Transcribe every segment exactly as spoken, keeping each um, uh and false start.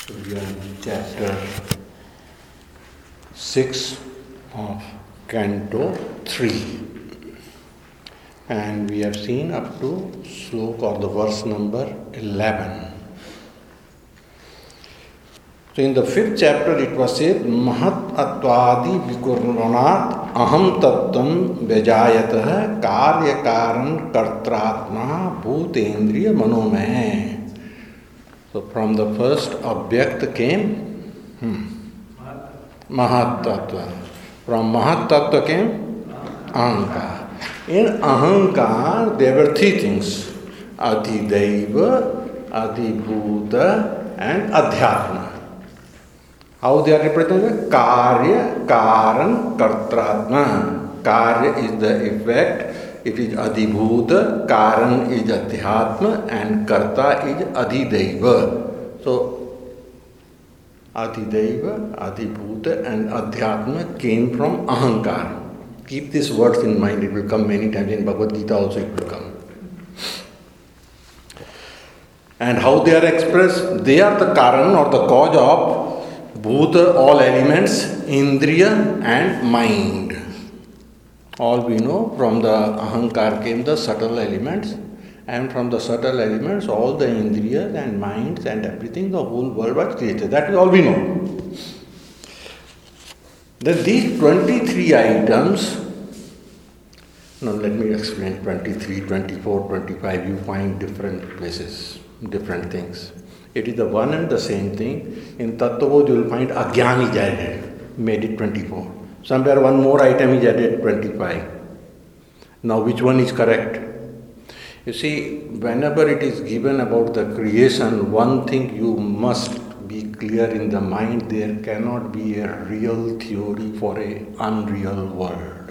We are in chapter six of Canto three. And we have seen up to slok or the verse number eleven. So in the fifth chapter it was said, Mahat Atwadi Vikurvanat Aham Tattvam Vijayatah Karya Karan Kartratma Bhutendriya Manomaya. So from the first object came hmm, Mahat Tattva. From Mahat Tattva came Ahankar. In Ahankar there were three things: Adhidaiva, Adhibhuta and Adhyatma. How they are represented? Karya, Karan, Kartratma. Karya is the effect, it is Adhibhuta, Karan is Adhyatma and Karta is Adhidaiva. So, Adhidaiva, Adhibhuta and Adhyatma came from Ahankar. Keep these words in mind, it will come many times in Bhagavad Gita also it will come. And how they are expressed? They are the Karan or the cause of Bhuta, all elements, Indriya and mind. All we know, from the Ahankar came the subtle elements, and from the subtle elements all the Indriyas and minds and everything, the whole world was created. That is all we know. Then these twenty-three items, now let me explain twenty-three, twenty-four, twenty-five, you find different places, different things. It is the one and the same thing. In Tattvabodh you will find Agyan is added, made it twenty-four. Somewhere one more item is added, twenty-five. Now which one is correct? You see, whenever it is given about the creation, one thing you must be clear in the mind, there cannot be a real theory for an unreal world.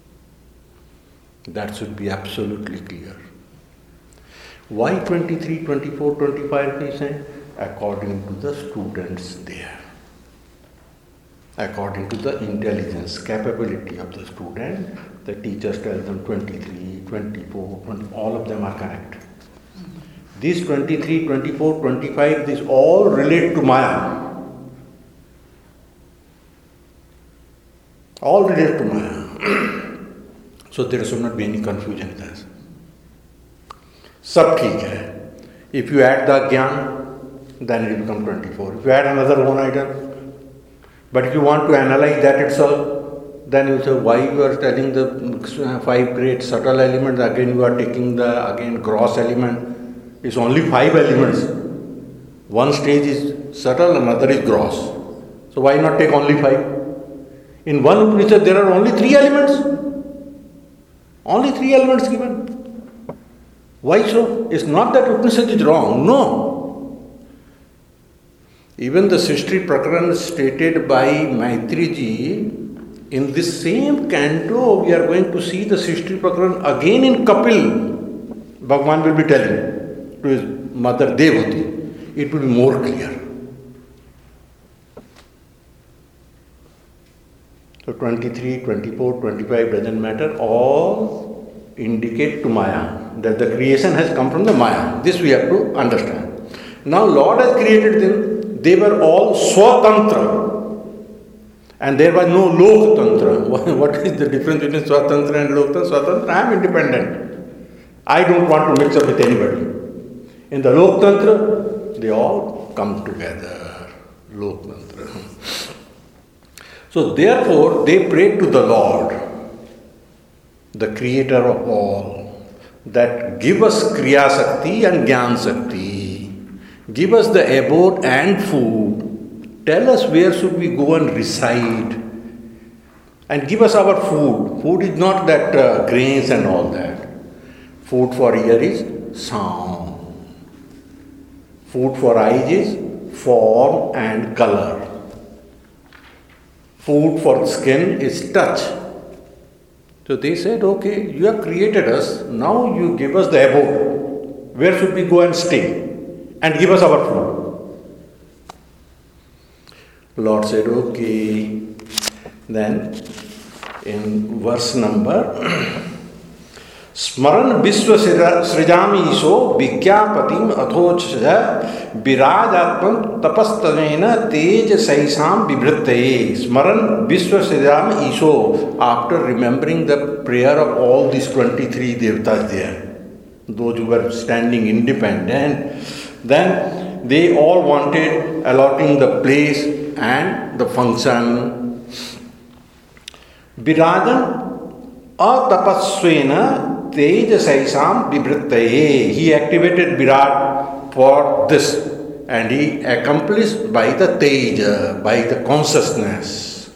That should be absolutely clear. Why twenty-three, twenty-four, twenty-five percent? According to the students there. According to the intelligence, capability of the student, the teachers tell them twenty-three, twenty-four, twenty, all of them are correct. These twenty-three, twenty-four, twenty-five, these all relate to Maya. All relate to Maya. So there should not be any confusion in this. Sab theek hai. If you add the Gyan, then it will become twenty-four. If you add another one item, but if you want to analyze that itself, then you say, why you are telling the five great subtle elements, again you are taking the again gross element. It's only five elements. One stage is subtle, another is gross. So why not take only five? In one Upanishad there are only three elements. Only three elements given. Why so? It's not that Upanishad is wrong, no. Even the Srishti Prakaran stated by Maitri ji, in this same canto we are going to see the Srishti Prakaran again in Kapil. Bhagavan will be telling to his mother Devati. It will be more clear. So twenty-three, twenty-four, twenty-five doesn't matter, all indicate to Maya, that the creation has come from the Maya. This we have to understand. Now Lord has created them, they were all Swatantra. And there was no Loktantra. What is the difference between Swatantra and Loktantra? Swatantra, I am independent. I don't want to mix up with anybody. In the Loktantra, they all come together. Loktantra. So therefore, they prayed to the Lord, the creator of all, that give us Kriya Sakti and Gyan Sakti. Give us the abode and food. Tell us where should we go and reside. And give us our food. Food is not that uh, grains and all that. Food for ear is sound. Food for eyes is form and color. Food for skin is touch. So they said, okay, you have created us, now you give us the abode. Where should we go and stay? And give us our food. Lord said, okay. Then in verse number Smaran Biswa Srijami Iso Vikyapatim Athocha Birajatman Tapastanena Tej Saisam Vibhrittaye. Smaran Biswa Srijami Iso, after remembering the prayer of all these twenty-three devtas there, those who were standing independent, then they all wanted allotting the place and the function. Virajan Atapasvena Tejasaisam Vibhrittaye. He activated Virat for this, and he accomplished by the Teja, by the consciousness.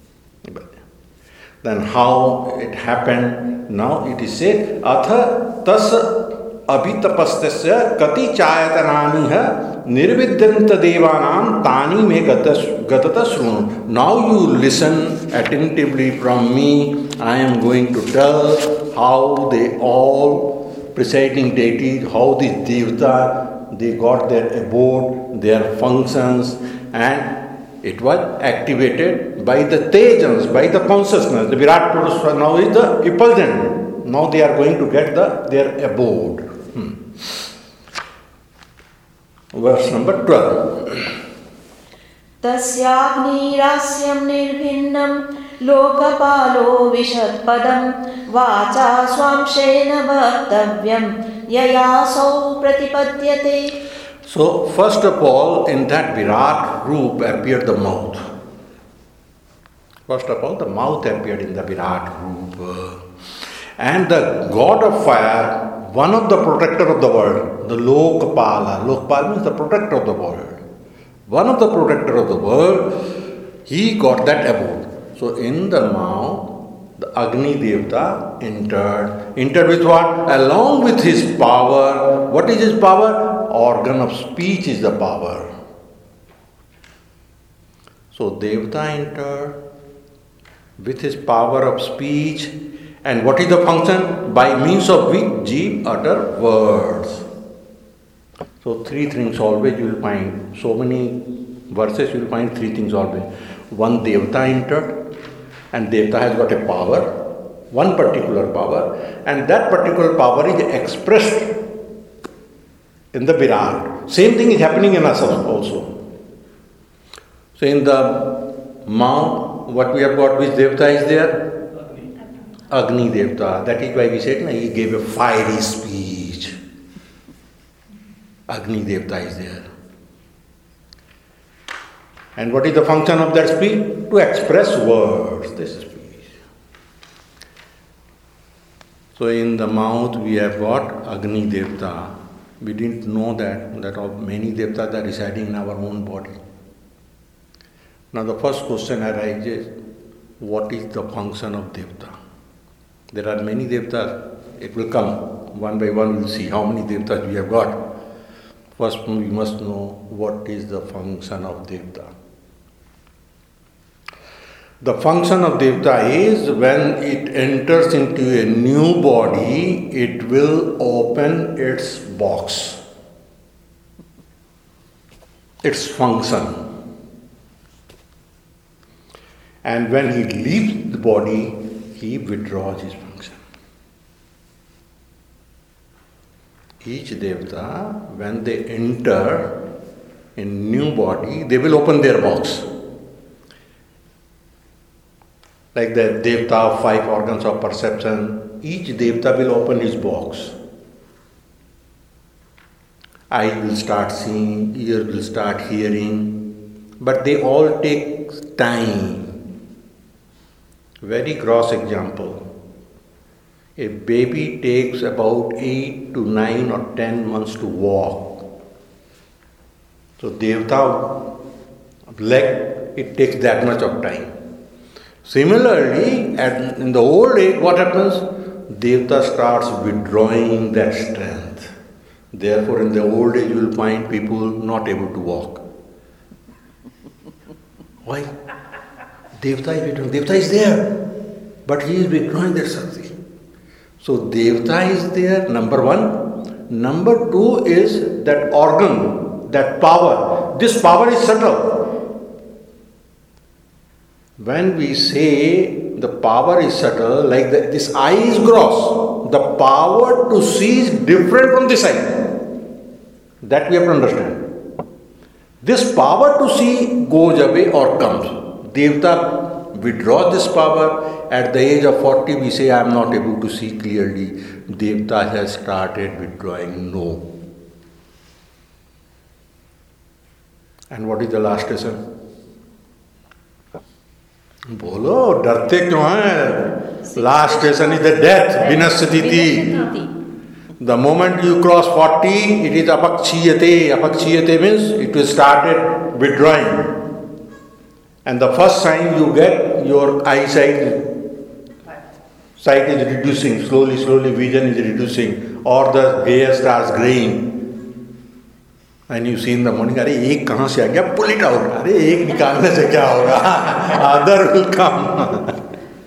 Then how it happened? Now it is said, Atha tas abhitapastasya kati chayatanani nirvidyanta devanam tani me gatata srunu. Now you listen attentively from me. I am going to tell how they all, presiding deities, how these devata, they got their abode, their functions, and it was activated by the tejans, by the consciousness. The Virat Purusha now is the effulgent. Now they are going to get the their abode. Hmm. Verse number twelve. Tasyagni-rasyam nirvinnam lokapalo vishadpadam vacha swamshena bhaktavyam yayasau pratipadyate. So, first of all, in that Virat roop appeared the mouth. First of all, the mouth appeared in the Virat roop. And the god of fire, one of the protector of the world, the Lokapala. Lokapala means the protector of the world. One of the protector of the world, he got that abode. So in the mouth, the Agni Devata entered. Entered with what? Along with his power. What is his power? Organ of speech is the power. So Devata entered with his power of speech. And what is the function? By means of which Jeev utter words. So three things always you will find. So many verses you will find three things always. One, Devata entered, and Devata has got a power, one particular power, and that particular power is expressed in the Virat. Same thing is happening in us also. So in the mouth, what we have got, which Devata is there? Agni Devata. That is why we said, na, he gave a fiery speech. Agni Devata is there. And what is the function of that speech? To express words, this speech. So in the mouth we have got Agni Devata. We didn't know that, that of many Devatas are residing in our own body. Now the first question arises, what is the function of Devata? There are many Devatas. It will come. One by one we will see how many Devatas we have got. First we must know what is the function of Devata. The function of Devata is when it enters into a new body, it will open its box. Its function. And when he leaves the body, he withdraws his function. Each Devata, when they enter a new body, they will open their box. Like the Devata of five organs of perception, each Devata will open his box. Eye will start seeing, ear will start hearing, but they all take time. Very gross example. A baby takes about eight to nine or ten months to walk. So Devata leg, it takes that much of time. Similarly, at, in the old age, what happens? Devata starts withdrawing that strength. Therefore, in the old age, you will find people not able to walk. Why? Devata is withdrawing. Devata is there, but he is withdrawing that Shakti. So Devata is there, number one. Number two is that organ, that power. This power is subtle. When we say the power is subtle, like the, this eye is gross. The power to see is different from this eye. That we have to understand. This power to see goes away or comes. Devta withdraws this power. At the age of forty, we say, I am not able to see clearly. Devta has started withdrawing. No. And what is the last lesson? बोलो डरते क्यों हैं? Last station is the death, vinasatiti. The moment you cross forty, it is apakshiyate. Apakshiyate means it will started withdrawing. And the first sign you get, your eyesight sight is reducing, slowly, slowly vision is reducing, or the hair starts graying. And you see in the morning, अरे एक कहाँ से आ गया? Pull it out. अरे एक निकालने से क्या होगा? Other will come.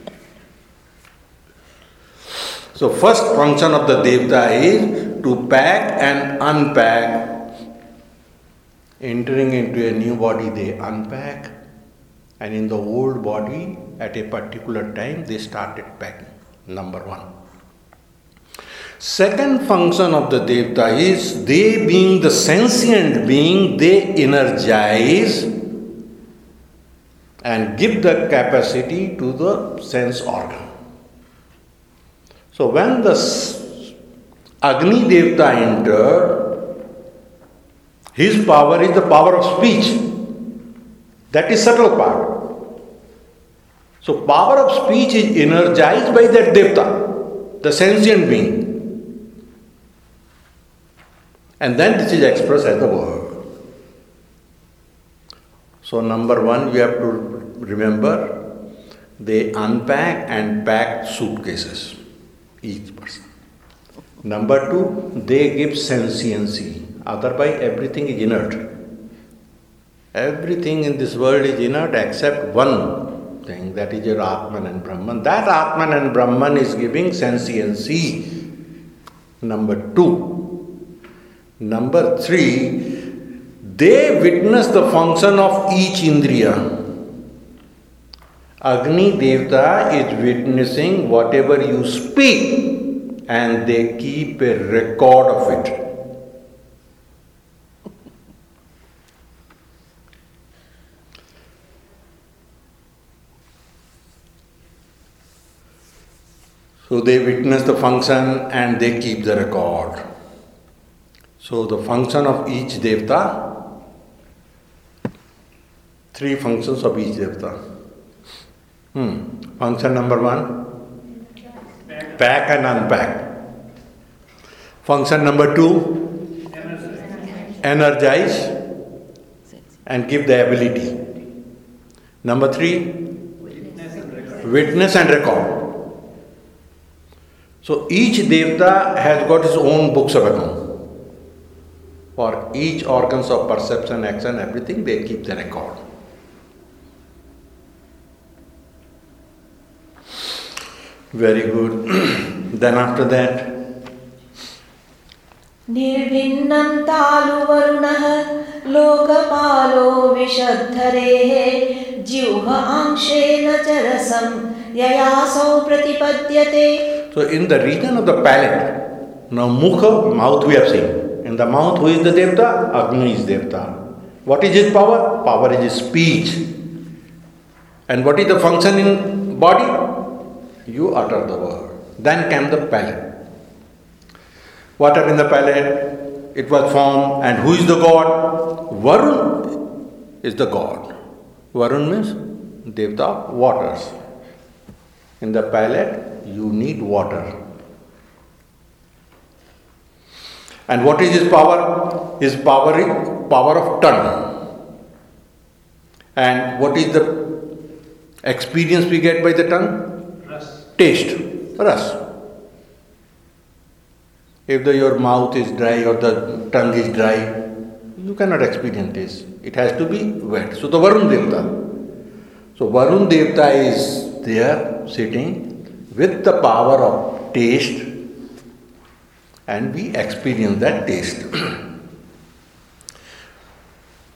So first function of the Devta is to pack and unpack. Entering into a new body, they unpack, and in the old body, at a particular time, they started packing. Number one. Second function of the Devta is, they being the sentient being, they energize and give the capacity to the sense organ. So when the Agni Devta entered, his power is the power of speech. That is subtle part. So power of speech is energized by that Devta, the sentient being. And then this is expressed as the word. So number one, you have to remember, they unpack and pack suitcases, each person. Number two, they give sentiency. Otherwise, everything is inert. Everything in this world is inert except one thing, that is your Atman and Brahman. That Atman and Brahman is giving sentiency. Number two. Number three, they witness the function of each indriya. Agni Devta is witnessing whatever you speak, and they keep a record of it. So they witness the function and they keep the record. So the function of each Devta, three functions of each Devta. Hmm. Function number one, pack and unpack. Function number two, energize and give the ability. Number three, witness and record. So each Devta has got his own books of account. For each organs of perception, action, everything, they keep the record. Very good. Then after that, निर्भिन्नं तालुवरुणः लोकपालो विशद्धरेः जिह्व अंशेन च रसं ययासौ प्रतिपद्यते. So in the region of the palate, now mukha, mouth we have seen. In the mouth, who is the Devta? Agni is Devta. What is his power? Power is his speech. And what is the function in body? You utter the word. Then came the palate. What happened in the palate? It was formed. And who is the god? Varun is the god. Varun means Devta of waters. In the palate, you need water. And what is his power? His power is power of tongue. And what is the experience we get by the tongue? Ras. Taste. Ras. If the, your mouth is dry or the tongue is dry, you cannot experience taste. It has to be wet. So the Varun Devta. So Varun Devta is there sitting with the power of taste, and we experience that taste.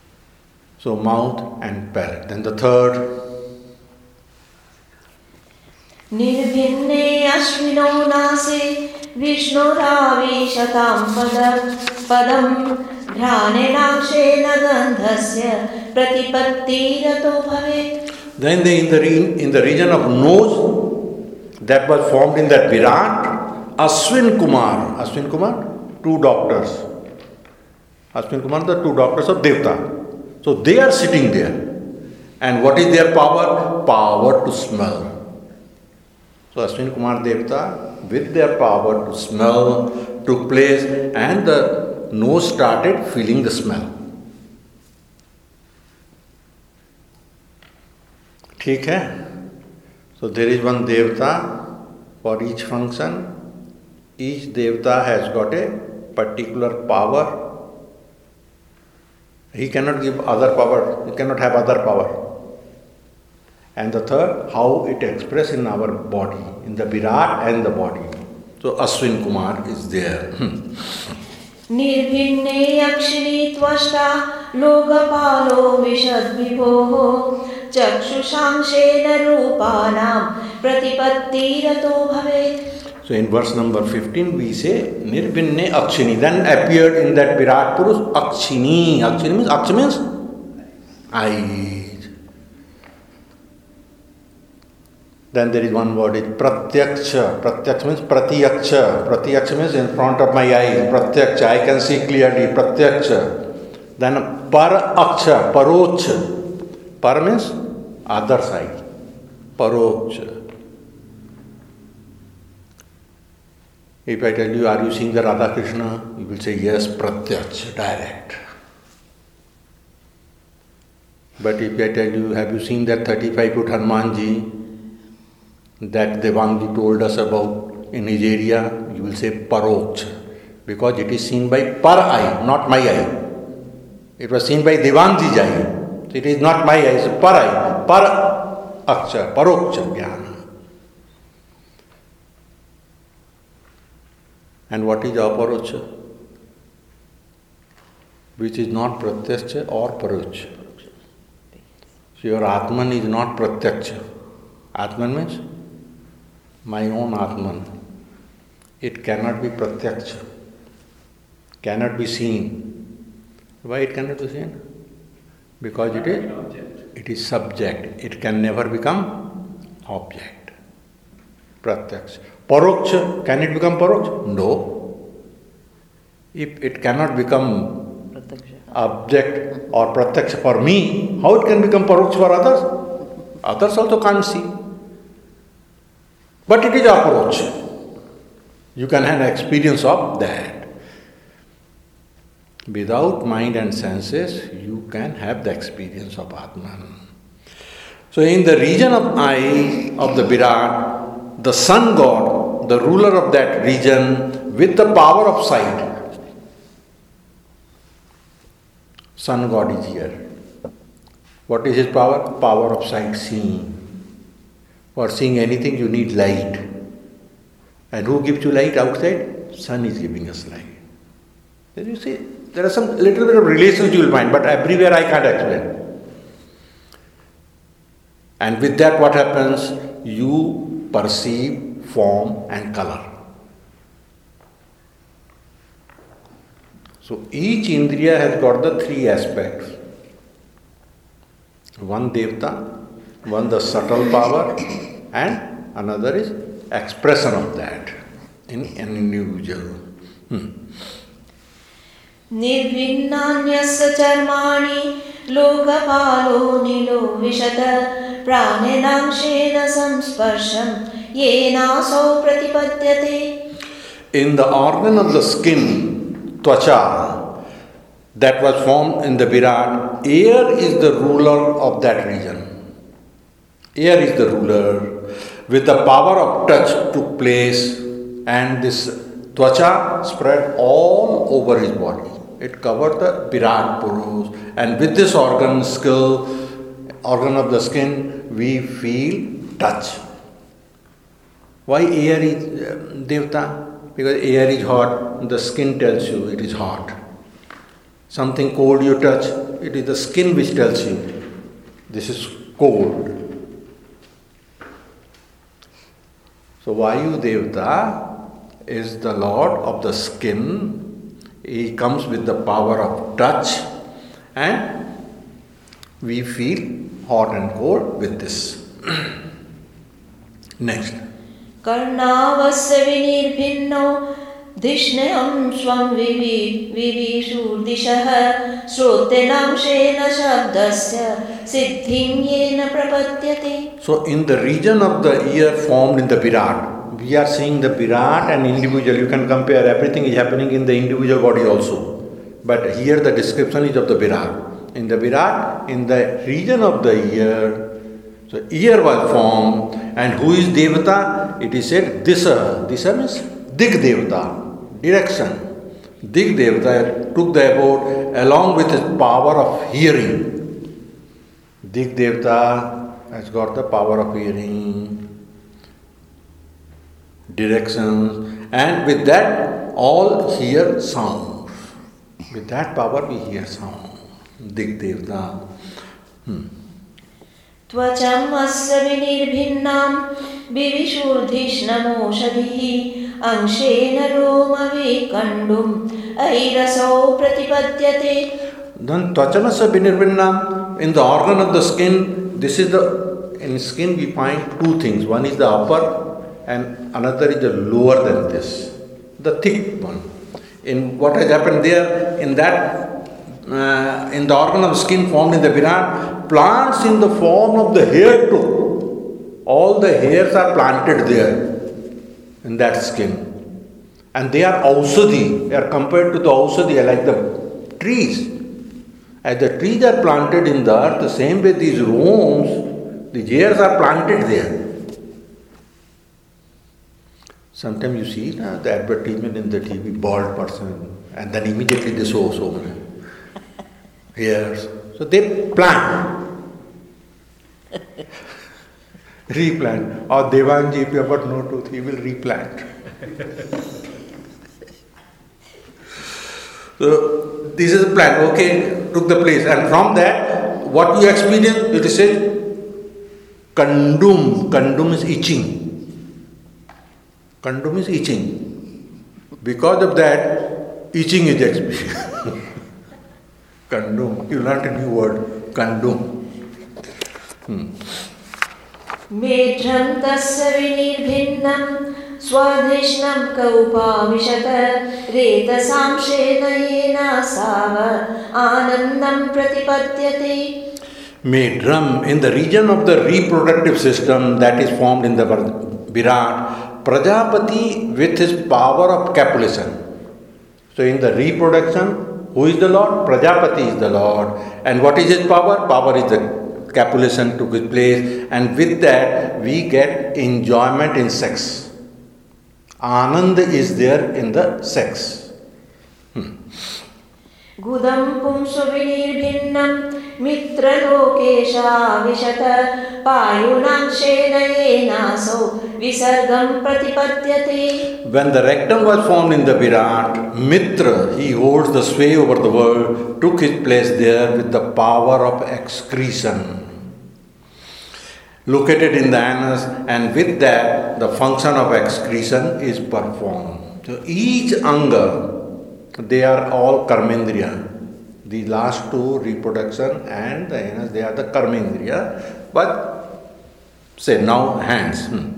So mouth and palate. Then the third, निर्भिन्ने अश्विनो नासे विष्णुराविशतां पदं पदं घ्राणेनांशेन गन्धस्य प्रतिपत्तिरतो भवेत्. Then they, in the re, in the region of nose that was formed in that Virat, Ashwin Kumar, Ashwin Kumar, two doctors. Ashwin Kumar, the two doctors of Devta. So they are sitting there. And what is their power? Power to smell. So Ashwin Kumar Devta, with their power to smell, took place, and the nose started feeling the smell. ठीक है? So there is one Devta for each function. Each Devta has got a particular power. He cannot give other power, he cannot have other power. And the third, how it expresses in our body, in the Virat and the body. So Ashwin Kumar is there. निर्भिन्ने अक्षिणी Tvashta लोकपालो विशद्विभोः चक्षुषांशेन रूपाणां प्रतिपत्तिरतो भवेत्. So in verse number fifteen we say Nirbhinne Akshini. Then appeared in that Virat Purush Akshini. Akshini means, Aksh means eyes. Then there is one word, is Pratyaksha. Pratyaksha means Pratyaksha. Pratyaksha means in front of my eyes. Pratyaksha, I can see clearly. Pratyaksha. Then Par Aksha, Paroksha. Par means other side. Paroksha. If I tell you, are you seeing the Radha Krishna? You will say, yes, Pratyaksha, direct. But if I tell you, have you seen that thirty-five foot Hanumanji that Devangi told us about in his area? You will say Paroksha, because it is seen by par eye, not my eye. It was seen by Devangi's eye. It is not my eye, it's par eye. Par Aksha, Paroksha Jnana. And what is Aparoksha? Which is not Pratyaksha or Paroksha. So your Atman is not Pratyaksha. Atman means my own Atman. It cannot be Pratyaksha. Cannot be seen. Why it cannot be seen? Because it is, it is subject. It can never become object. Pratyaksha. Paroksha, can it become Paroksha? No. If it cannot become object or Pratyaksha for me, how it can become Paroksha for others? Others also can't see. But it is Aparoksha. You can have an experience of that. Without mind and senses, you can have the experience of Atman. So in the region of eye of the Virat, the sun god, the ruler of that region, with the power of sight, sun god is here. What is his power? Power of sight, seeing. For seeing anything you need light. And who gives you light outside? Sun is giving us light. Then you see, there are some little bit of relations you will find, but everywhere I can't explain. And with that what happens? You perceive form and color. So each Indriya has got the three aspects. One Devta, one the subtle power, and another is expression of that in an individual. Hmm. निर्भिन्नान्यस्य चर्माणि लोकपालो नीलो विशत प्राणिनांशेन संस्पर्शं येनासौ प्रतिपद्यते. In the organ of the skin, Tvacha, that was formed in the Virat, air is the ruler of that region. Air is the ruler. With the power of touch took place, and this Tvacha spread all over his body. It covered the Virat Purush, and with this organ, skill, organ of the skin, we feel touch. Why air is uh, Devta? Because air is hot, the skin tells you it is hot. Something cold you touch, it is the skin which tells you this is cold. So Vayu Devata is the lord of the skin. He comes with the power of touch, and we feel hot and cold with this. Next. Karnavasya vinirvinno Dishnayam swam vivishu dishaha Srotenam shena shabdasya Siddhim yena prapadyate. So in the region of the ear formed in the Virat, we are seeing the Virat and individual. You can compare, everything is happening in the individual body also. But here the description is of the Virat. In the Virat, in the region of the ear, so ear was formed, and who is Devata? It is said Disha. Disha means Dig Devata, direction. Dig Devata took the abode along with his power of hearing. Dig Devata has got the power of hearing, directions, and with that all hear sound. With that power we hear sound. Dig Devata. Hmm. Tvacham asya vinirvinnam Vivishurdhishnamoshabhi Anshena roma vikandum Airaso pratipadyate. Then Tvachanasya vinirvinnam, in the organ of the skin, this is the, in skin we find two things. One is the upper and another is the lower than this, the thick one. In what has happened there, in that Uh, in the organ of skin formed in the Virat, plants in the form of the hair too. All the hairs are planted there in that skin. And they are ausadhi. They are compared to the ausadhi, like the trees. As the trees are planted in the earth, the same way these roams, these hairs are planted there. Sometimes you see uh, the advertisement in the T V, bald person, and then immediately they show so many hairs. So they plant. Replant. Or Devanji, if you have got no tooth, he will replant. So this is a plant, okay, took the place. And from that, what you experience, it is said, kandum. Kandum is itching. Kandum is itching. Because of that, itching is experienced. Kandum. You learnt a new word. Kandum. Hmm. Medham tasya vinirvinnam Swadhishnam kaupavishata Retasam shena yena sava Anandam pratipadyate. Medham, in the region of the reproductive system that is formed in the Virat, Prajapati with his power of copulation. So in the reproduction, who is the Lord? Prajapati is the Lord. And what is his power? Power is the copulation took its place. And with that, we get enjoyment in sex. Anand is there in the sex. Hmm. Gudam pumsu vinirvinnam Mitra lokesha vishata Payunam shena yenaso Visargam pratipadyate. When the rectum was formed in the Virat, Mitra, he holds the sway over the world, took his place there with the power of excretion. Located in the anus, and with that, the function of excretion is performed. So each anga, they are all karmendriya. The last two, reproduction and the anus, they are the karmendriya. But, say now, hands. Hmm.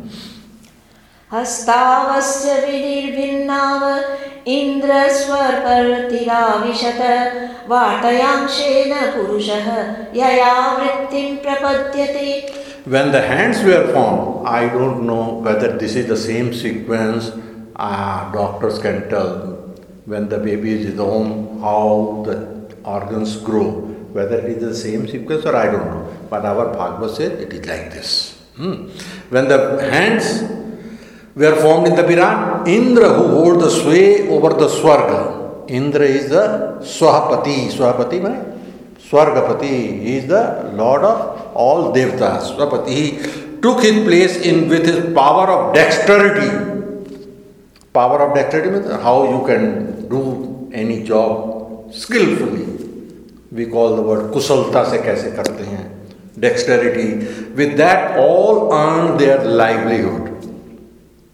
Hastavasya vinirvinnava Indra swarpartiravishat Vartayamshena purushaha Yaya vrittim prapadyate. When the hands were formed, I don't know whether this is the same sequence. Uh, doctors can tell when the baby is in the womb how the organs grow. Whether it is the same sequence or I don't know. But our Bhagavad says it is like this. Hmm. When the hands were formed in the Virat, Indra, who holds the sway over the Swarga. Indra is the Swahapati. Swahapati means Swargapati. He is the Lord of all Devatas. Swahapati. He took his place in with his power of dexterity. Power of dexterity means how you can do any job skillfully. We call the word kusalta se kaise karte hain. Dexterity. With that, all earn their livelihood.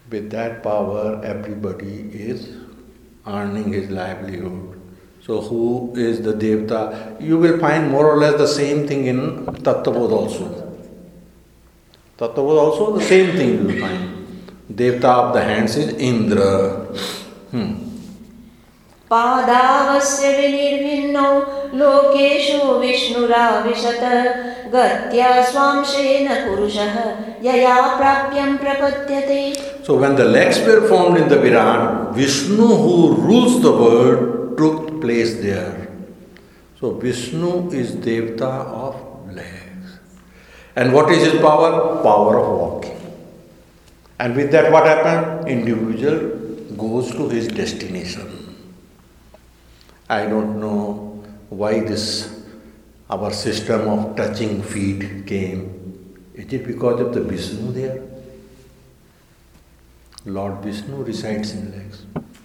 With that power, everybody is earning his livelihood. So who is the Devta? You will find more or less the same thing in Tattvabodh also. Tattvabodh also the same thing you will find. Devta of the hands is Indra. Hmm. पादावस्य विनिर्भिन्नौ लोकेषु विष्णुराविशत गत्या स्वांशेन पुरुषः यया प्राप्यं प्रपद्यते. So when the legs were formed in the Virat, Vishnu who rules the world took place there. So Vishnu is Devta of legs. And what is his power? Power of walking. And with that what happened? Individual goes to his destination. I don't know why this, our system of touching feet came. Is it because of the Vishnu there? Lord Vishnu resides in legs.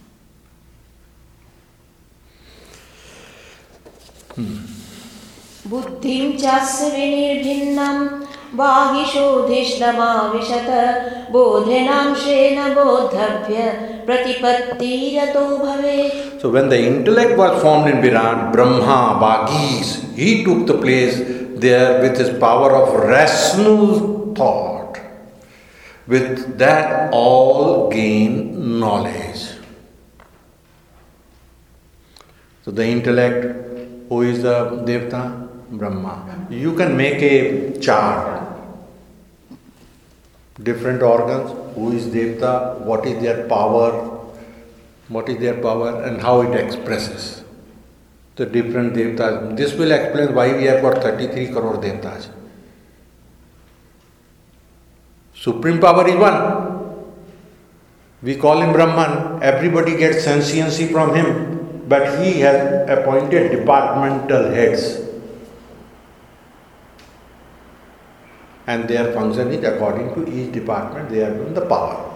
Hmm. बुद्धिं चास्य विनिर्भिन्नं वागीशोधिष्णमाविशत बोधनांशेन बोद्धव्य प्रतिपत्तिरतो भवेत्. So when the intellect was formed in Virat, Brahma, Bhagis, he took the place there with his power of rational thought. With that all gain knowledge. So the intellect, who is the Devta? Brahma. You can make a chart. Different organs, who is Devta, what is their power, what is their power and how it expresses. The different Devtas. This will explain why we have got thirty-three crore Devtas. Supreme power is one. We call him Brahman. Everybody gets sentiency from him. But he has appointed departmental heads. And their function is according to each department, they are given the power.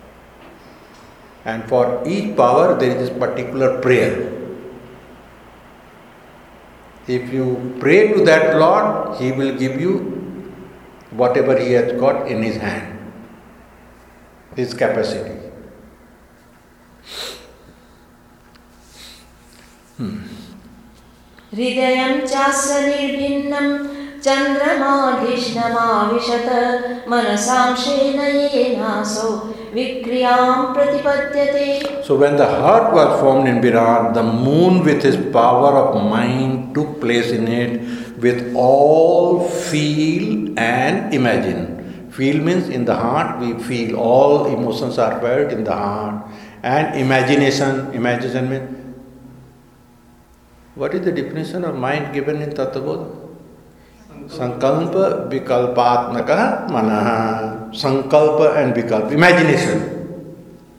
And for each power there is this particular prayer. If you pray to that Lord, he will give you whatever he has got in his hand, his capacity. Hmm. हृदयं चास्य निर्भिन्नं चन्द्रमाधिष्णमाविशत मनसांशेन येनासौ विक्रियां प्रतिपद्यते. So when the heart was formed in Virat, the moon with his power of mind took place in it with all feel and imagine. Feel means in the heart we feel, all emotions are felt in the heart. And imagination, imagination means, what is the definition of mind given in Tattvabodh? Sankalpa vikalpatmaka manaha. Sankalpa and vikalpa. Imagination.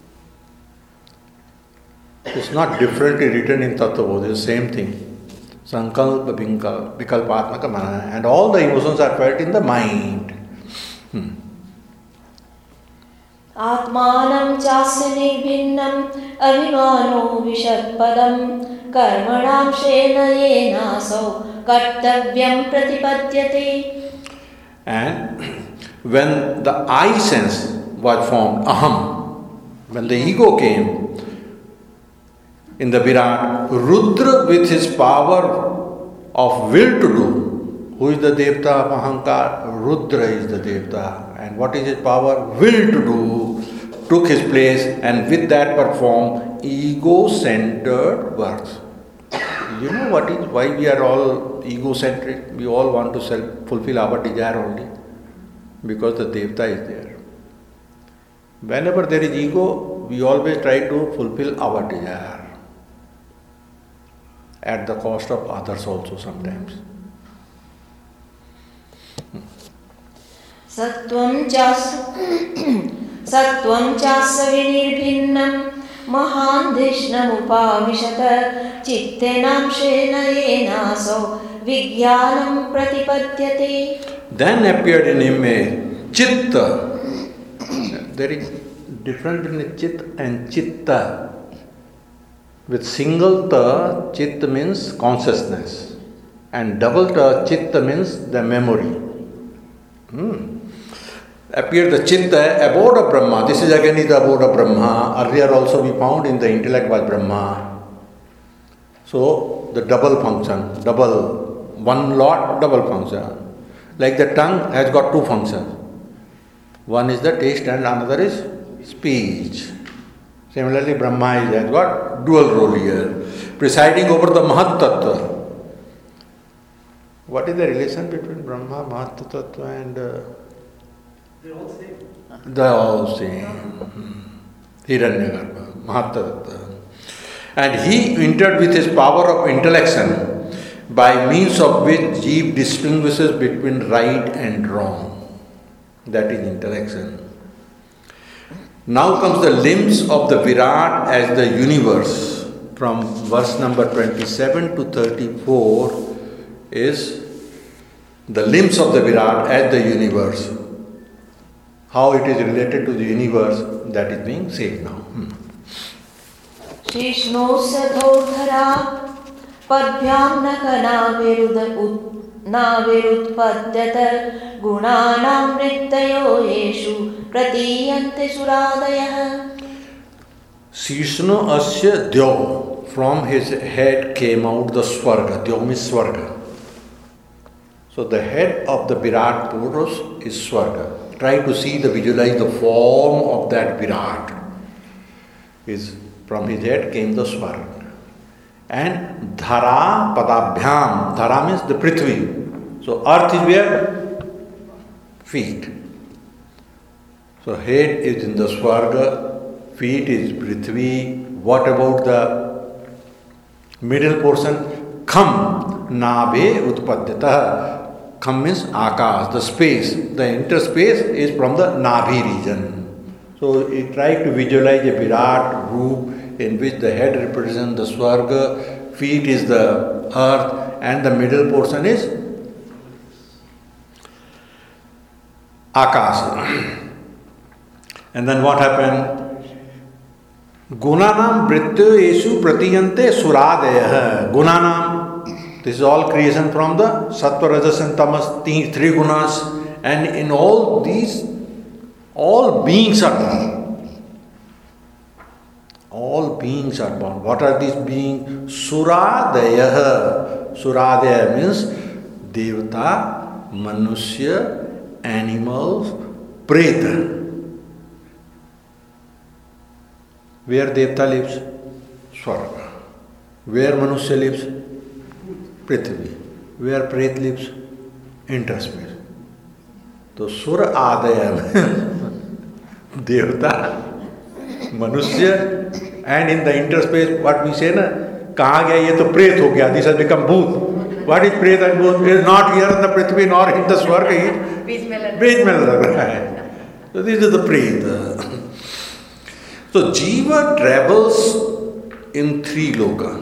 It's not differently written in Tattvabodh, it's the same thing. Sankalpa vikalpatmaka manaha. And all the emotions are felt in the mind. Hmm. आत्मानं चास्य निर्भिन्नं अभिमानो विषत्पदं कर्मणांशेन येनासौ कर्तव्यं प्रतिपद्यते. And when the I sense was formed, aham, when the ego came in the Virat, Rudra with his power of will to do, who is the Devta of Ahankar? Rudra is the Devta. And what is his power? Will to do, took his place, and with that perform ego-centered works. You know what is, why we are all ego-centric? We all want to self, fulfill our desire only. Because the Devta is there. Whenever there is ego, we always try to fulfill our desire. At the cost of others also sometimes. सत्वं चास्य सत्वं चास्य विनिर्भिन्नं महान्धिष्णमुपाविशत चित्तेनांशेन येनासौ विज्ञानं प्रतिपद्यते. Then appeared in him a chitta. There is difference between chit and chitta. With single ta, chitta means consciousness, and double ta, chitta means the memory. Hmm. appeared the Chitta, abode of Brahma. This is again is the abode of Brahma. Earlier also we found in the intellect was Brahma. So the double function, double, one lot, double function. Like the tongue has got two functions. One is the taste and another is speech. Similarly, Brahma has got dual role here, presiding over the Mahat Tattva. What is the relation between Brahma, Mahat Tattva and... Uh, They're all same. They're all same. Hiranyagarbha, Mahat Tattva. And he entered with his power of intellection, by means of which Jeev distinguishes between right and wrong. That is intellection. Now comes the limbs of the Virat as the universe. From verse number twenty-seven to thirty-four is the limbs of the Virat as the universe. How it is related to the universe, that is being said now. Hmm. Shishnosya dhodhara padbhyam nakanavirud navirudpadyata gunanam nrittayo yeshu pratiyante suradayah. Shishno asya dyo. From his head came out the Swarga. Dyo means Swarga. So the head of the Virat Purus is Swarga. Try to see the visualize the form of that Virat. Is from his head came the Swarga. And Dhara Padabhyam. Dhara means the Prithvi. So earth is where? Feet. So head is in the Swarga, feet is Prithvi. What about the middle portion? Kham Nabhe Utpadyata. Kham means Akash, the space. The interspace is from the Nabhi region. So he tried to visualize a Virat Roop in which the head represents the Swarga, feet is the earth, and the middle portion is Akash. And then what happened? Gunanam Brityo Yeshu Pratiyante Suradaya. Gunanam, this is all creation from the Sattva, Rajas and Tamas, three gunas, and in all these, all beings are born. All beings are born. What are these beings? Suradaya. Suradaya means Devata, Manusya, animals, Preta. Where Devta lives? Swarga. Where Manusya lives? Prithvi. Where Pret lives? Interspace. So Sura Adaya Devta, Manusya, and in the interspace, what we say, na, kaha gaya, ye to Pret ho gaya, this has become Bhoot. What is Pret and Bhoot? It is not here in the Prithvi nor in the Swarga. Beej mein lag raha hai. So this is the Pret. So Jiva travels in three loka.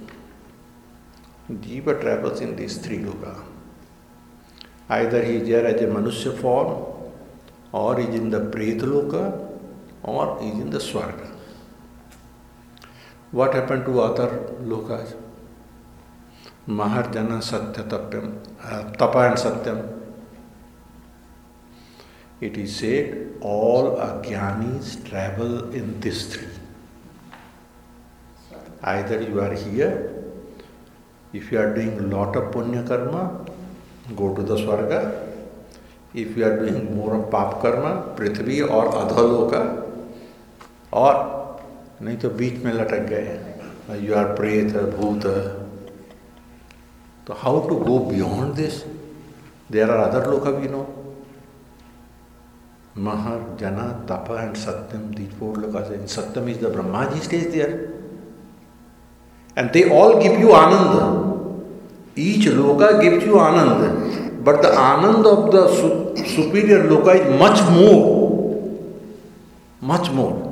Jiva travels in these three loka. Either he is there as a Manusya form, or he is in the Preta loka, or he is in the Swarga. What happened to other lokas? Maharjana Satya Tapyam, uh, Tapa and Satyam. It is said all Ajnanis travel in these three. Either you are here, if you are doing lot of Punya Karma, go to the Swarga. If you are doing more of Pap Karma, Prithvi or Adhaloka, or नहीं तो बीच में लटक गए, you are Preta, Bhuta. So how to go beyond this? There are other loka we know. Mahar, Jana, Tapa and Satyam, these four lokas. In Satyam is the Brahmaji stays there. And they all give you Ananda. Each loka gives you Ananda. But the Ananda of the su- superior loka is much more. Much more.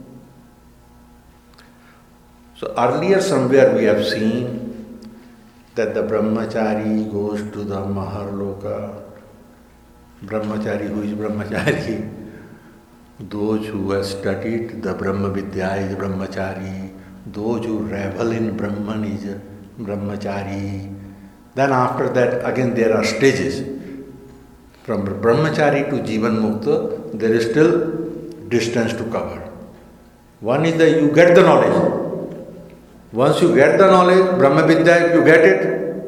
So earlier somewhere we have seen that the Brahmachari goes to the Maharloka. Brahmachari, who is Brahmachari? Those who have studied the Brahma Vidya is Brahmachari. Those who revel in Brahman is Brahmachari. Then after that again there are stages. From brahmachari to Jivan Mukta, there is still distance to cover. One is that you get the knowledge. Once you get the knowledge, Brahma Vidya, if you get it,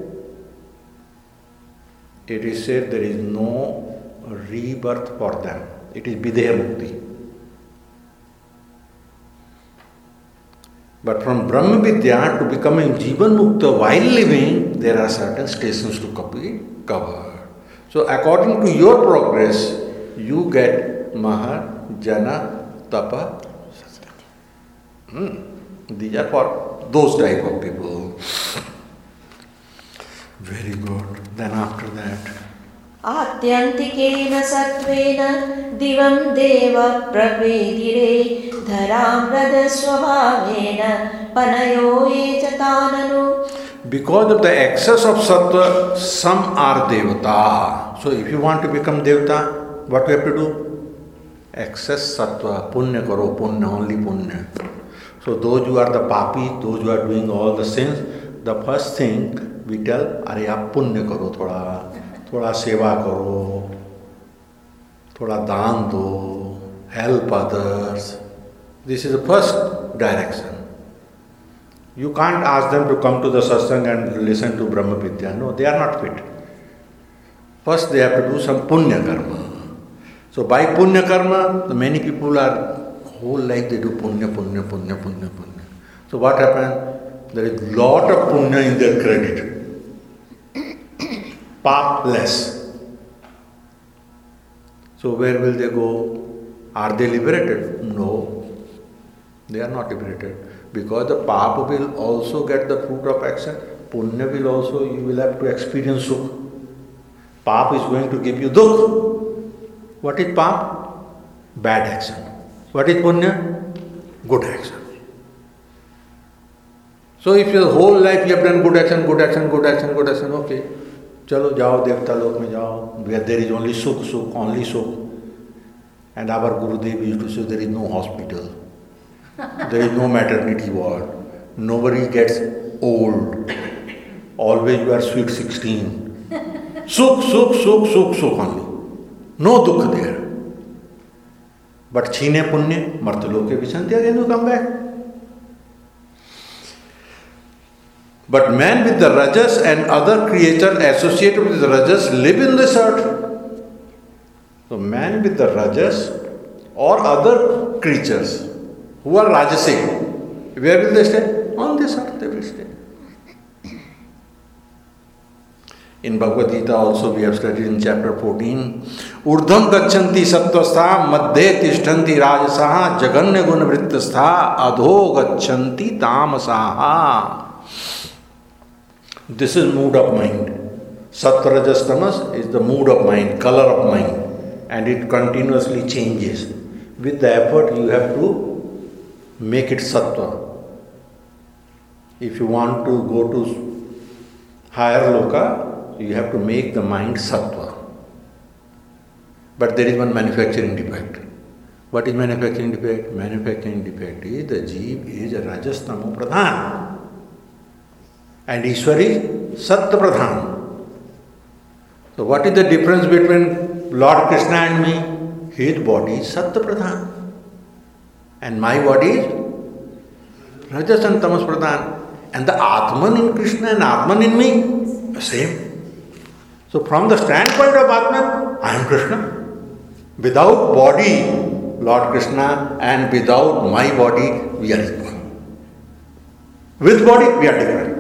it is said there is no rebirth for them. It is Videha Mukti. But from Brahma Vidya to becoming Jivan Mukta while living, there are certain stations to cover. So according to your progress, you get Maha, Jana, Tapa. Hmm. These are for those type of people. Very good. Then after that. आत्यन्तिकेन सत्त्वेन दिवं देव प्रवेदिरे धरामृद स्वभावेन पनयो ये च ताननु. Because of the excess of sattva, some are devata. So if you want to become devata, what you have to do? Excess sattva, punya karo, punya, only punya. So those who are the papi, those who are doing all the sins, the first thing we tell, are aap punya karo thoda. थोड़ा सेवा करो, थोड़ा दान दो, help others. This is the first direction. You can't ask them to come to the satsang and listen to Brahma Vidya. No, they are not fit. First they have to do some punya karma. So by punya karma, many people are, whole life they do punya, punya, punya, punya, punya. So what happens? There is lot of punya in their credit. Paap less. So where will they go? Are they liberated? No. They are not liberated. Because the paap will also get the fruit of action. Punya will also, you will have to experience sukh. Paap is going to give you dukh. What is paap? Bad action. What is punya? Good action. So if your whole life you have done good action, good action, good action, good action, okay. Chalo jao devta lok mein jao, where there is only sukh, sukh, only sukh. And our Gurudev used to say there is no hospital, there is no maternity ward, nobody gets old, always you are sweet sixteen. Sukh, sukh, sukh, sukh, sukh only. No dukh there. But chhine punya, martaloke vichanti, again you come back. But man with the rajas and other creatures associated with the rajas live in this earth. So man with the rajas or other creatures who are rajasic, where will they stay? On this earth they will stay. In Bhagavad Gita also we have studied in chapter fourteen, Urdham gachanti sattvastha madhye tishtanti rajasaha jaganya gunavrittastha adho gachanti tamasaha. This is mood of mind. Sattva, Rajas, Tamas is the mood of mind, color of mind, and it continuously changes. With the effort you have to make it sattva. If you want to go to higher loka, you have to make the mind sattva. But there is one manufacturing defect. What is manufacturing defect? Manufacturing defect is the jeev is a Rajas Tamo Pradhan. And Ishwar is Sattva Pradhan. So what is the difference between Lord Krishna and me? His body is Sattva Pradhan. And my body is Rajas and Tamas Pradhan. And the Atman in Krishna and Atman in me, the same. So from the standpoint of Atman, I am Krishna. Without body, Lord Krishna, and without my body, we are equal. With body, we are different.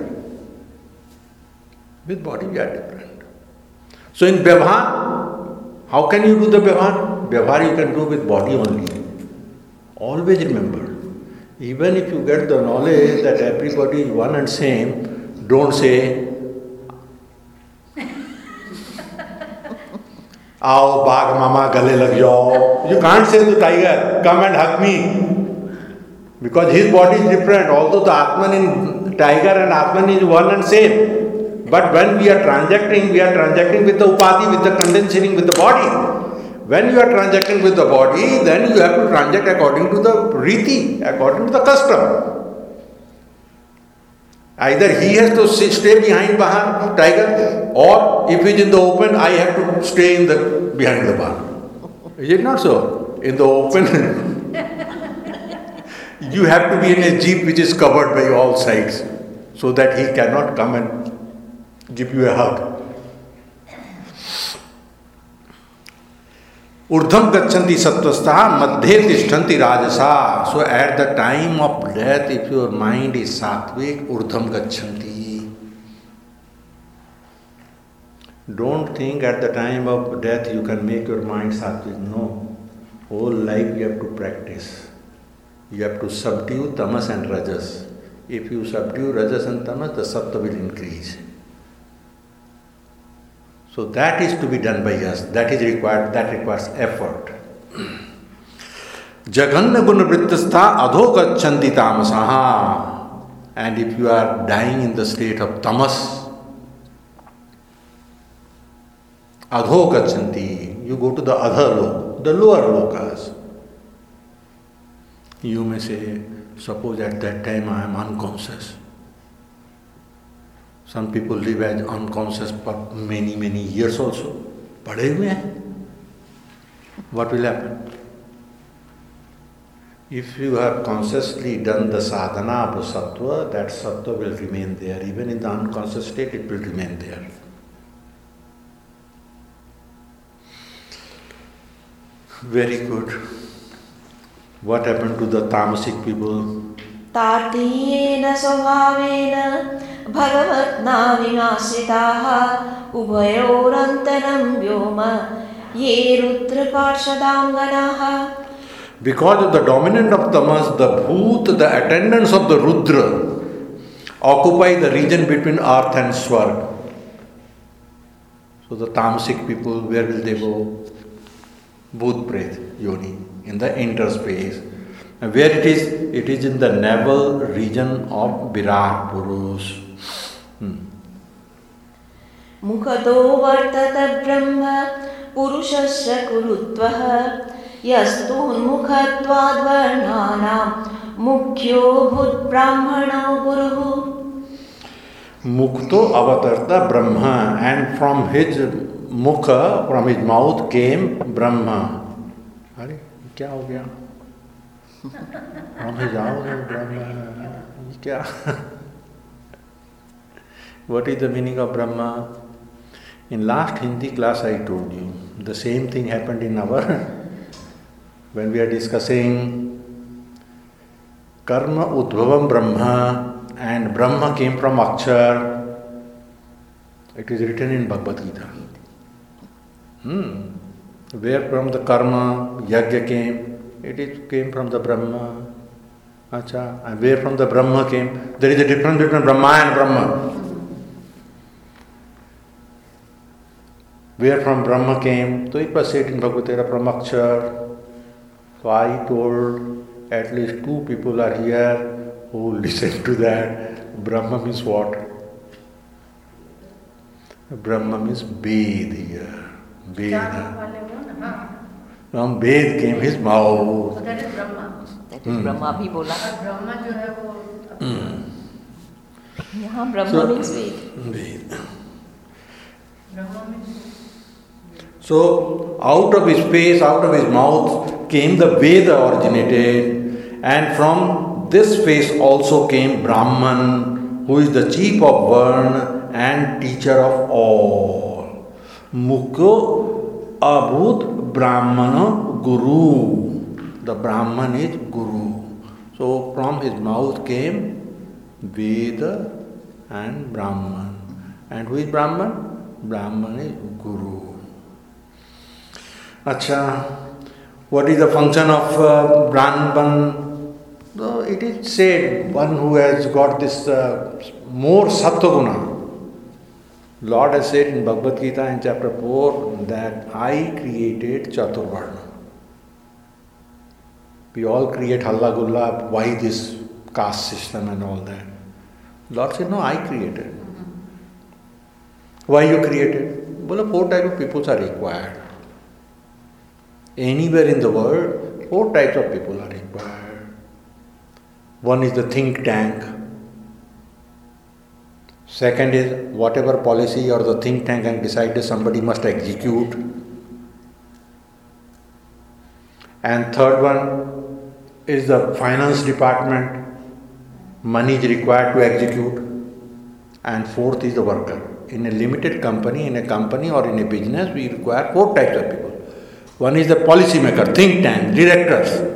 With body, we are different. So in Vyavahar, how can you do the Vyavahar? Vyavahar you can do with body only. Always remember, even if you get the knowledge that everybody is one and same, don't say, Aao, Bagh Mama, Gale lag jao. You can't say to tiger, come and hug me. Because his body is different. Although the Atman in tiger and Atman is one and same. But when we are transacting, we are transacting with the upadi, with the condensing, with the body. When you are transacting with the body, then you have to transact according to the riti, according to the custom. Either he has to sit, stay behind Bahar, tiger, or if he's in the open, I have to stay in the behind the Bahar. Is it not so? In the open, you have to be in a jeep which is covered by all sides, so that he cannot come and give you a hug. Urdham gachanti sattvastaha madhye tishtanti rajasa. So at the time of death, if your mind is sattvic, urdham gachanti. Don't think at the time of death you can make your mind sattvic. No. Whole life you have to practice. You have to subdue tamas and rajas. If you subdue rajas and tamas, the sattva will increase. So that is to be done by us. That is required. That requires effort. Jaganna guna vrittastha adho gachanti tamasaha. And if you are dying in the state of tamas, adho gachanti, you go to the adha lok, the lower lokas. You may say, suppose at that time I am unconscious. Some people live as unconscious for many, many years also. Pade hue hain. What will happen? If you have consciously done the sadhana of sattva, that sattva will remain there. Even in the unconscious state, it will remain there. Very good. What happened to the tamasic people? तार्तीयेन स्वभावेन भगवत्नाविमाश्रिताः उभयोरन्तरं व्योम ये रुद्रपार्षदाङ्गनाः. Because of the dominant of tamas, the bhoot, the attendants of the Rudra, occupy the region between earth and Swarg. So the tamasic people, where will they go? Bhoot Pret Yoni, in the interspace. And where it is? It is in the navel region of Virat Purush. Hmm. मुखतो वर्तत ब्रह्म पुरुषस्य कुरुत्वः यस्तुन्मुखत्वाद्वर्णानां मुख्यो भूद्ब्राह्मणो गुरुः. Mukto avatarta Brahma, and from his mukha, from his mouth came Brahma. Are क्या हो गया? From his mouth Brahma. क्या? What is the meaning of Brahma? In last Hindi class I told you, the same thing happened in our, when we are discussing Karma Udbhavam Brahma, and Brahma came from Akshar. It is written in Bhagavad Gita. Hmm. Where from the karma, yajna came? It is, came from the Brahma. Acha. And where from the Brahma came? There is a difference between Brahma and Brahma. Where from Brahma came? So it was said in Bhagavad Gita from Akshar. So I told at least two people are here who listen to that. Brahma means what? Brahma means Ved here. Veda. From Ved came his mouth. So that is Brahma. That is Hmm. Brahma भी बोला. और ब्रह्मा जो है वो यहाँ Brahma So- means Ved. Ved. Brahma में So, out of his face, out of his mouth came the Veda originated, and from this face also came Brahman, who is the chief of Varna and teacher of all. Mukho abhut Brahmana Guru. The Brahman is Guru. So, from his mouth came Veda and Brahman. And who is Brahman? Brahman is Guru. Acha, what is the function of uh, Brahman? So it is said, one who has got this uh, more sattva-guna. Lord has said in Bhagavad Gita in chapter four that I created Chaturvarna. We all create halla gulla, why this caste system and all that. Lord said, no, I created. Why you created? Well, four types of people are required. Anywhere in the world, four types of people are required. One is the think tank. Second is whatever policy or the think tank has decided, somebody must execute. And third one is the finance department, money is required to execute. And fourth is the worker. In a limited company, in a company or in a business, we require four types of people. One is the policy maker, think tank, directors.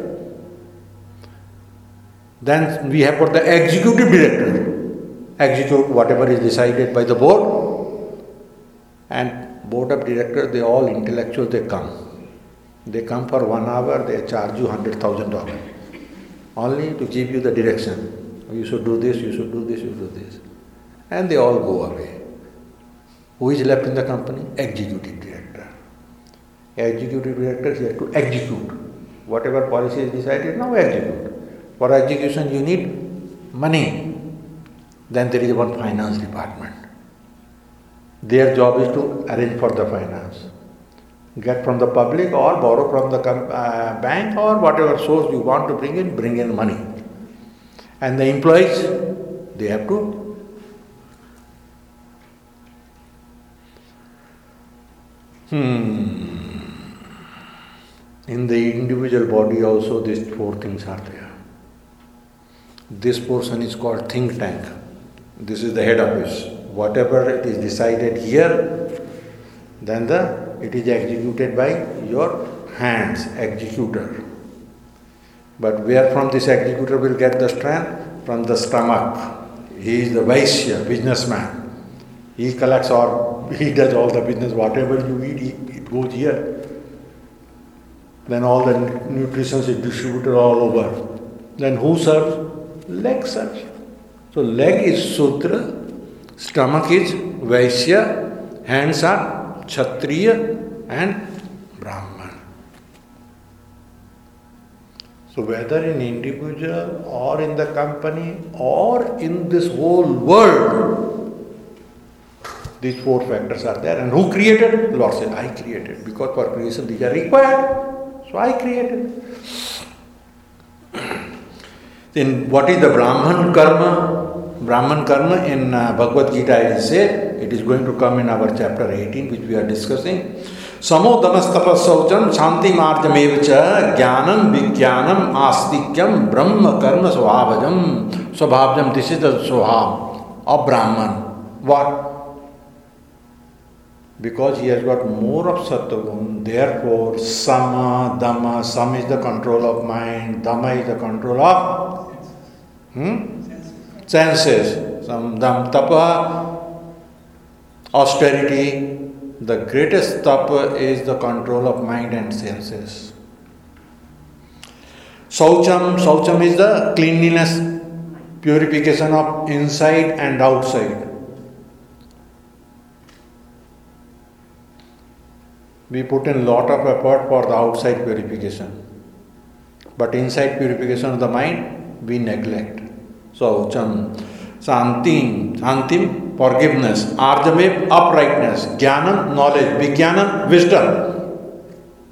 Then we have got the executive director. Execute whatever is decided by the board. And board of directors, they all intellectuals, they come. They come for one hour, they charge you one hundred thousand dollars. Only to give you the direction. You should do this, you should do this, you should do this. And they all go away. Who is left in the company? Executive director. Executive director is here to execute. Whatever policy is decided, now execute. For execution you need money. Then there is one finance department. Their job is to arrange for the finance. Get from the public or borrow from the uh, bank or whatever source you want to bring in, bring in money. And the employees, they have to Hmm. In the individual body also these four things are there. This portion is called think tank. This is the head office. Whatever it is decided here, then the it is executed by your hands, executor. But where from this executor will get the strength? From the stomach. He is the Vaishya, businessman. He collects or he does all the business. Whatever you eat, it goes here. Then all the nutrition is distributed all over. Then who serves? Leg serves. So leg is Sudra, stomach is Vaishya, hands are Kshatriya and Brahman. So whether in individual or in the company or in this whole world, these four factors are there. And who created? Lord said, I created. Because for creation these are required. So I created. Then what is the Brahman karma? Brahman karma in uh, Bhagavad Gita is said, it is going to come in our chapter eighteen which we are discussing. Samo damastapassaucham shanti marjamevcha jnanam vijnanam astikyam brahma karma swabhajam swabhavjam. This is the swabh of Brahman. What? Because he has got more of Sattvagun, therefore Sama, Dhamma, Sama is the control of mind, Dhamma is the control of hmm? senses. Some Dham, Tapa, austerity. The greatest Tapa is the control of mind and senses. Saucham, Saucham is the cleanliness, purification of inside and outside. We put in lot of effort for the outside purification. But inside purification of the mind, we neglect. So, Cham, Santim, Santim, forgiveness. Arjamev, uprightness. Jnanam, knowledge. Vijnanam, wisdom.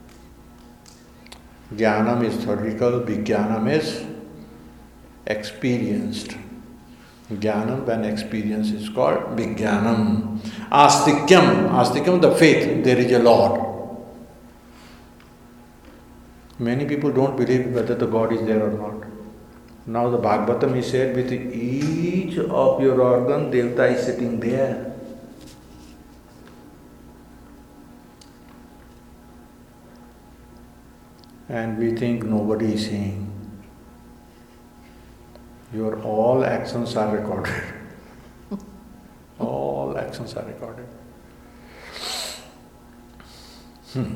Jnanam is theoretical, Vijnanam is experienced. Jnanam, when experience is called Vijnanam. Astikyam, Astikyam, the faith, there is a Lord. Many people don't believe whether the God is there or not. Now the Bhagavatam is said with each of your organ, Devta is sitting there. And we think nobody is seeing. Your all actions are recorded. All actions are recorded. Hmm.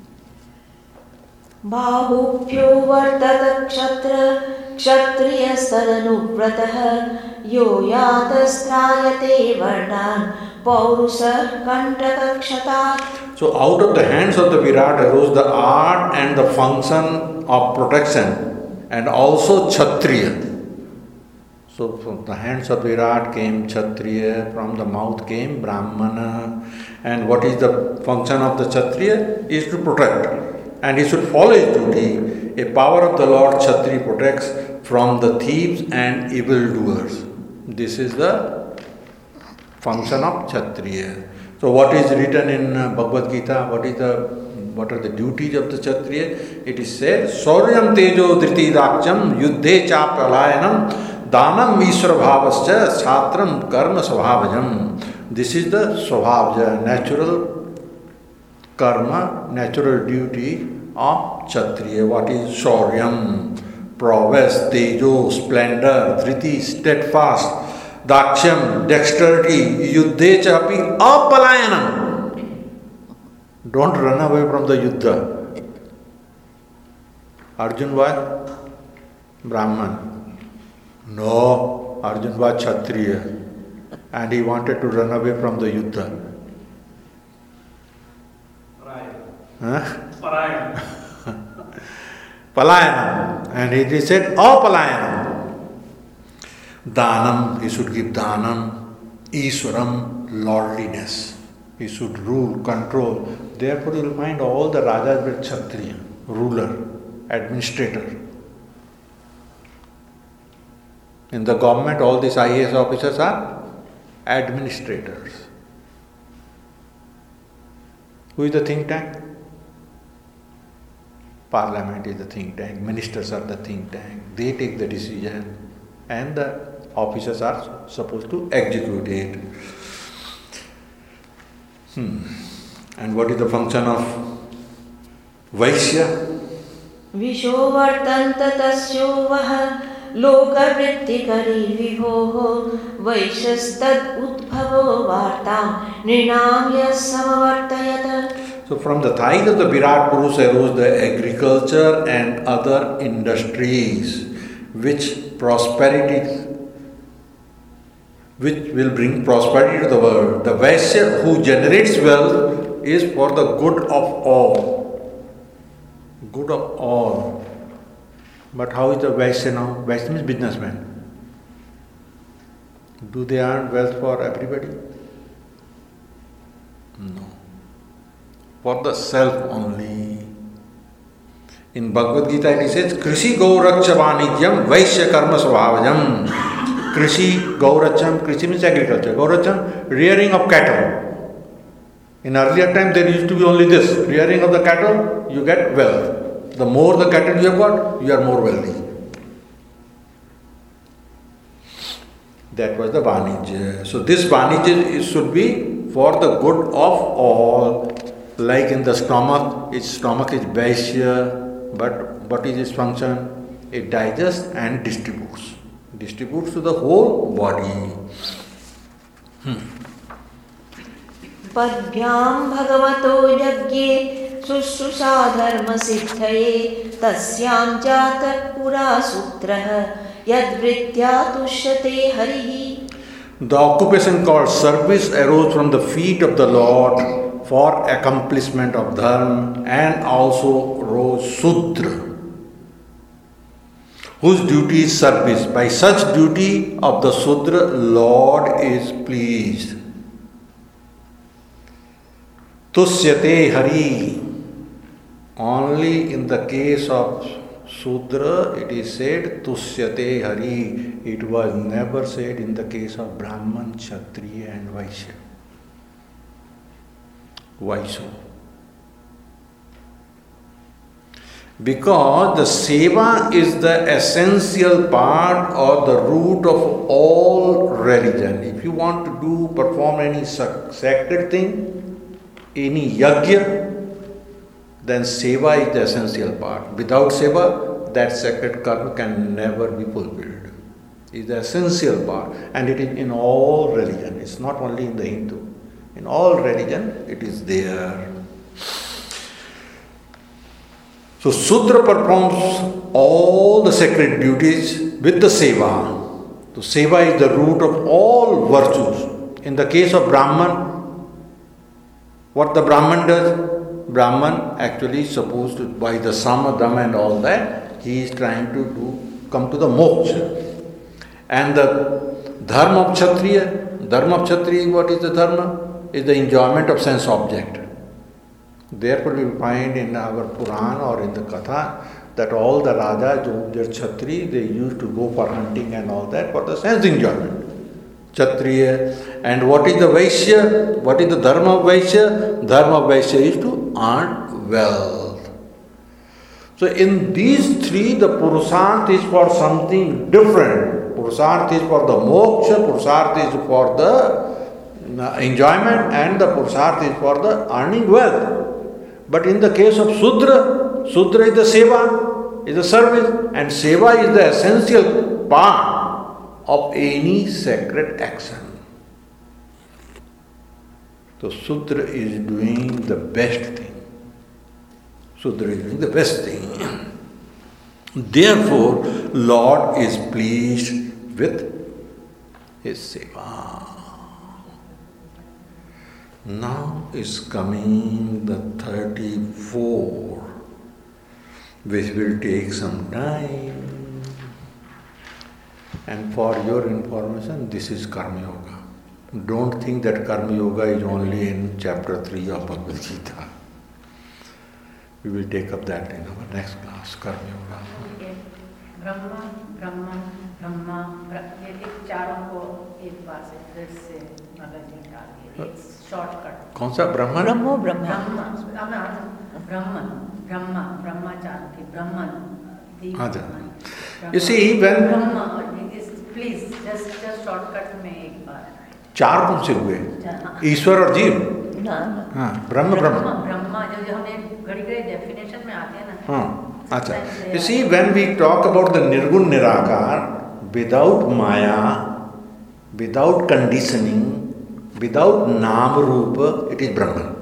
बाहुभ्यो वर्तत क्षत्र क्षत्रियस्तदनुव्रतः यो यातस्त्रायते वर्णान् पौरुषः कण्टकक्षतात्. So out of the hands of the Virat arose the art and the function of protection and also Kshatriya. So from the hands of Virat came Kshatriya, from the mouth came Brahmana. And what is the function of the Kshatriya? Is to protect. And he should follow his duty. A power of the Lord Kshatriya protects from the thieves and evildoers. This is the function of Kshatriya. So what is written in uh, Bhagavad Gita? What is the what are the duties of the Kshatriya? It is said, Sauryam Tejo Dhriti Daksham Yuddhe Chapalayanam Danam Ishwara Bhavascha Chhatram Karma Svabhajam. This is the Svabhaja, natural karma, natural duty of Kshatriya. What is Sauryam? Prowess, Tejo, splendor, Dhriti, steadfast, Daksham, dexterity, Yuddhe Chapi Apalayanam. Don't run away from the Yuddha. Arjun was Brahman. No, Arjun was Kshatriya. And he wanted to run away from the Yuddha. Right. Huh? Parayan. Palayanam. And he said, Oh Palayanam. Dhanam, he should give dhanam. Iswaram, lordliness. He should rule, control. Therefore, you will find all the Rajas were Kshatriya, ruler, administrator. In the government, all these I A S officers are administrators. Who is the think tank? Parliament is the think tank, ministers are the think tank. They take the decision and the officers are supposed to execute it. Hmm. And what is the function of Vaishya? Visho vartanta tasyo vaha lokavrittikari vibhoho Vaishyastad udbhavo vartam nrinamya samavartayata. So from the thighs of the Virat Purusha arose the agriculture and other industries which prosperity which will bring prosperity to the world. The Vaishya who generates wealth is for the good of all. Good of all. But how is the Vaishya now? Vaishya means businessman. Do they earn wealth for everybody? No. For the self only. In Bhagavad Gita it says, Krishi Gauraksha Vanidyam Vaishya Karma Svabhajam. Krishi, Gauracham, Krishi means agriculture. Gauracham, rearing of cattle. In earlier time there used to be only this, rearing of the cattle, you get wealth. The more the cattle you have got, you are more wealthy. That was the Vanijya. So this Vanijya should be for the good of all. Like in the stomach, its stomach is Vaishya, but what is its function? It digests and distributes. Distributes to the whole body. Hmm. Padbhyam bhagavato yagye sushusa dharma siddhaye tasyam jata pura sutraha yadvritya tushyate harihi. The occupation called service arose from the feet of the Lord for accomplishment of dharma, and also rose Sudra, whose duty is service. By such duty of the Sudra, Lord is pleased. Tusyate Hari. Only in the case of Sudra it is said Tusyate Hari. It was never said in the case of Brahman, Kshatriya and Vaishya. Why so? Because the seva is the essential part or the root of all religion. If you want to do, perform any sacred thing, any yajna, then seva is the essential part. Without seva, that sacred karma can never be fulfilled. It is the essential part, and it is in all religion. It's not only in the Hindu. In all religion, it is there. So Sudra performs all the sacred duties with the seva. So seva is the root of all virtues. In the case of Brahman, what the Brahman does? Brahman actually is supposed to, by the sama, dhamma and all that, he is trying to do, come to the moksha. And the dharma of Kshatriya, dharma of Kshatriya, what is the dharma? Is the enjoyment of sense object. Therefore, we find in our Purana or in the Katha that all the Rajas, their Kshatri, they used to go for hunting and all that for the sense enjoyment. Kshatriya. And what is the Vaishya? What is the Dharma of Vaishya? Dharma of Vaishya is to earn wealth. So in these three, the Purusarth is for something different. Purusarth is for the moksha, Purusarth is for the enjoyment, and the Purusarth is for the earning wealth. But in the case of Sudra, Sudra is the Seva, is the service, and Seva is the essential part of any sacred action. So Sudra is doing the best thing. Sudra is doing the best thing. Therefore, Lord is pleased with his seva. Now is coming the thirty-four, which will take some time. And for your information, this is Karma Yoga. Don't think that Karma Yoga is only in chapter three of Bhagavad Gita. We will take up that in our next class, Karma Yoga. Okay. Brahma, Brahman, Brahma, ये चारों को एक बार से फिर से भगवद गीता के एक shortcut. कौन सा ब्रह्मन? ब्रह्मो ब्रह्मा. ब्रह्मा, ब्रह्मन, ब्रह्मा, ब्रह्माचार्य की ब्रह्मन. अच्छा. You see, when Brahma, please just just shortcut में एक बार. चार कौन से हुए? ईश्वर और जीव. हाँ, ब्रह्म ब्रह्म. ब्रह्मा जो जो हमें घड़ी घड़ी डेफिनेशन में आते हैं ना. हाँ. Achha. You see, when we talk about the Nirgun Nirakar, without Maya, without conditioning, without Nam Rupa, it is Brahman.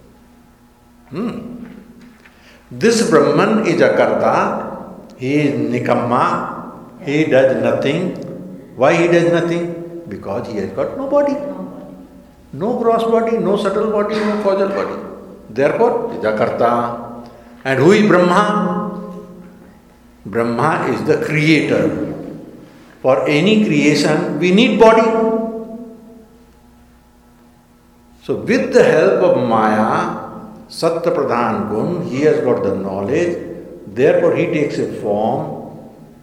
Hmm. This Brahman is a Karta, he is Nikamma, he does nothing. Why he does nothing? Because he has got no body. No gross body, no subtle body, no causal body. Therefore, he is a Karta. And who is Brahma? Brahma is the creator. For any creation, we need body. So with the help of Maya, Satya Pradhan Gun, he has got the knowledge, therefore he takes a form,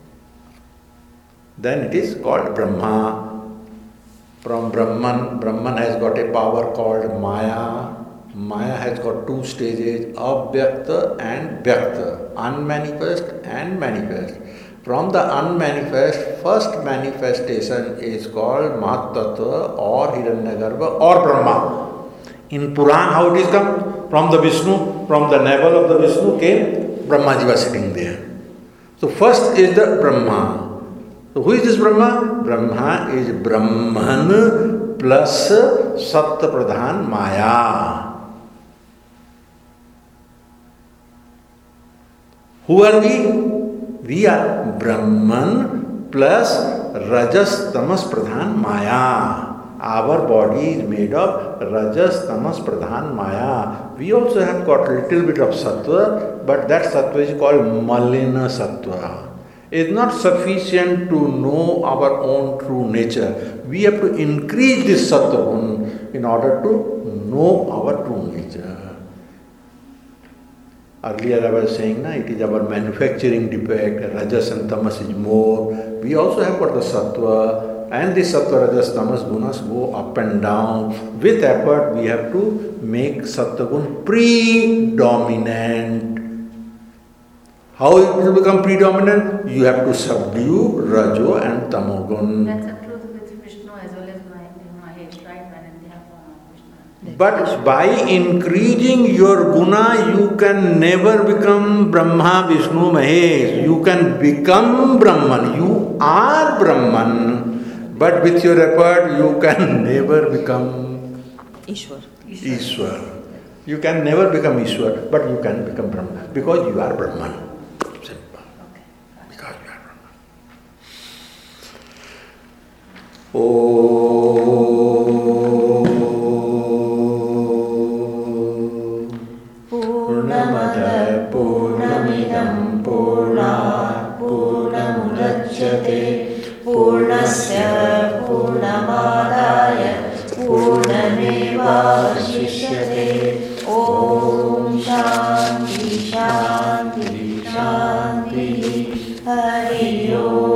then it is called Brahma. From Brahman, Brahman has got a power called Maya. Maya has got two stages, Avyakta and Vyakta, unmanifest and manifest. From the unmanifest, first manifestation is called Mahatattva or Hiranyagarbha or Brahma. In Puran, how it is come? From the Vishnu, from the navel of the Vishnu came Brahmaji was sitting there. So first is the Brahma. So who is this Brahma? Brahma is Brahman plus Satya Pradhan Maya. Who are we? We are Brahman plus Rajas Tamas Pradhan Maya. Our body is made of Rajas Tamas Pradhan Maya. We also have got a little bit of Sattva, but that Sattva is called Malina Sattva. It is not sufficient to know our own true nature. We have to increase this Sattva in order to know our true nature. Earlier I was saying, na, it is our manufacturing defect, Rajas and Tamas is more. We also have got the Sattva, and the Sattva, Rajas, Tamas gunas go up and down. With effort, we have to make Sattva gun predominant. How it will become predominant? You have to subdue Rajo and Tamogun. That's the truth with Vishnu as well as Mahesh, right? When they have form of Vishnu. But by increasing your guna, you can never become Brahma, Vishnu, Mahesh. You can become Brahman. You are Brahman. But with your effort, you can never become Ishwar. Ishwar. You can never become Ishwar, but you can become Brahman. Because you are Brahman. Simple. Because you are Brahman. Oh. Purnamada Purnamidam Purnat Purnamudachyate Purnasya Purnamadaya Purnamevavashishyate. Om Shanti Shanti Shanti. Hari Om.